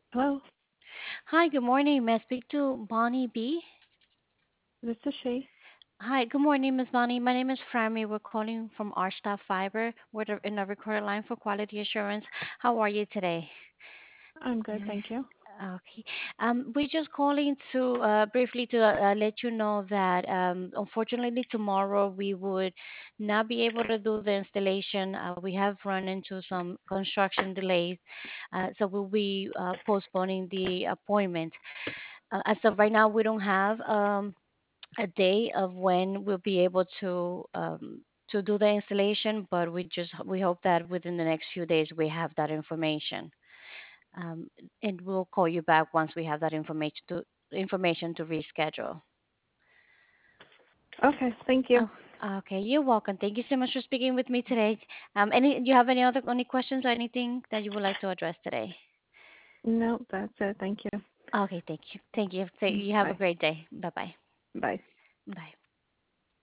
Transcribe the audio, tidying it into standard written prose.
Hello, Hi, good morning. May I speak to Bonnie B? this is she. Hi, good morning, Miss Bonnie. My name is Frammy. We're calling from Archstaff Fiber. In a recorded line for quality assurance. How are you today? I'm good, Yeah. thank you. Okay. We're just calling to briefly to let you know that unfortunately tomorrow we would not be able to do the installation. We have run into some construction delays, so we'll be postponing the appointment. As of right now, we don't have a day of when we'll be able to do the installation, but we hope that within the next few days we have that information, um, and we'll call you back once we have that information to reschedule. Okay, thank you. Oh, okay. You're welcome. Thank you so much for speaking with me today. Do you have any questions or anything that you would like to address today? No, that's it. Thank you. Okay. Thank you. Thank you. So you have a Bye. great day. Bye bye. Bye. Bye.